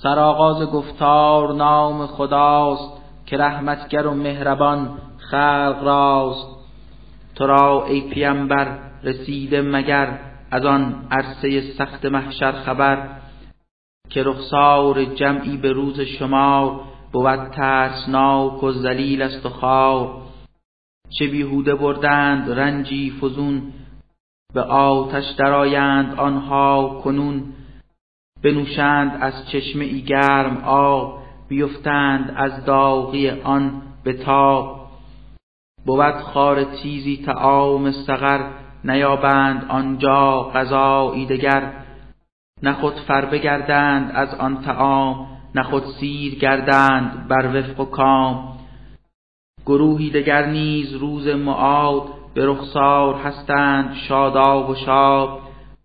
سرآغاز گفتار نام خداست، که رحمتگر و مهربان خلق راست. تو را ای پیامبر رسیده مگر، از آن عرصه سخت محشر خبر؟ که رخسار جمعی به روز شمار، بود ترسناک و ذلیل است و خوار. چه بیهوده بردند رنجی فزون، به آتش درآیند آنها کنون. بنوشند از چشمه ای گرم آب، بیفتند از داغی آن به تاب. بود خار تیزی طعام سقر، نیابند آنجا غذایی دگر. نه خود فربه گردند از آن طعام، نه خود سیر گردند بر وفق و کام. گروهی دگر نیز روز معاد، به رخسار هستند شاداب و شاد.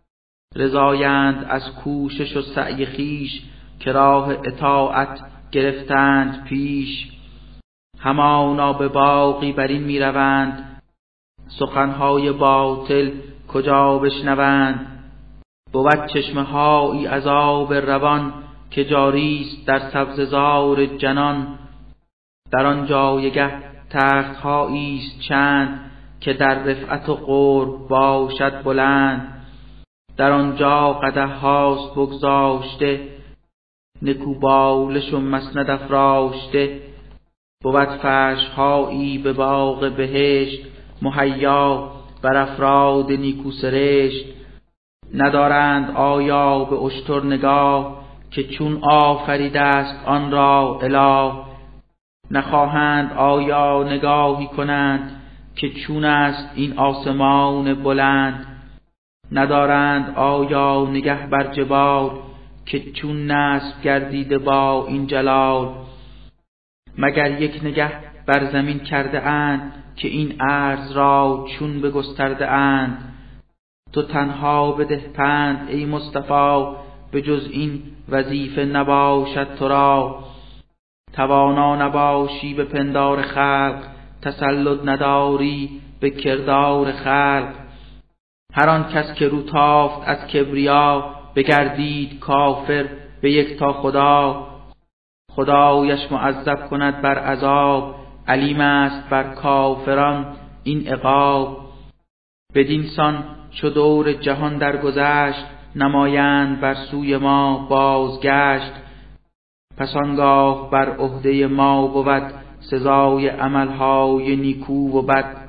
رضایند از کوشش و سعی خویش، که راه اطاعت گرفتند پیش. همانا به باغی برین می روند، سخنهای باطل کجا بشنوند. بود چشمه هایی از آب روان، که جاریست در سبززار جنان. در آن جایگه تخت هاییست چند، که در رفعت و قرب باشد بلند. در آنجا قدح هاست بگذاشته، نکو بالش و مسند افراشته. بود فرش هایی به باغ بهشت، مهیا بر افراد نیکو سرشت. ندارند آیا به اشتر نگاه، که چون آفریده است آن را اله؟ نخواهند آیا نگاهی کنند، که چون است این آسمان بلند؟ ندارند آیا نگه بر جبال، که چون نصب گردیده با این جلال؟ مگر یک نگه بر زمین کرده اند، که این ارض را چون بگسترده اند؟ تو تنها بده پند ای مصطفی، به جز این وظیفه نباشد تو را. توانا نباشی به پندار خلق، تسلط نداری به کردار خلق. هر آن کس که رو تافت از کبریا، بگردید کافر به یکتا خدا. خدایش معذب کند بر عذاب، علیم است بر کافران این عقاب. بدین سان چو دور جهان درگذشت، نمایند بر سوی ما بازگشت. پس آنگاه بر عهده ما بود، سزای عملهای نیکو و بد.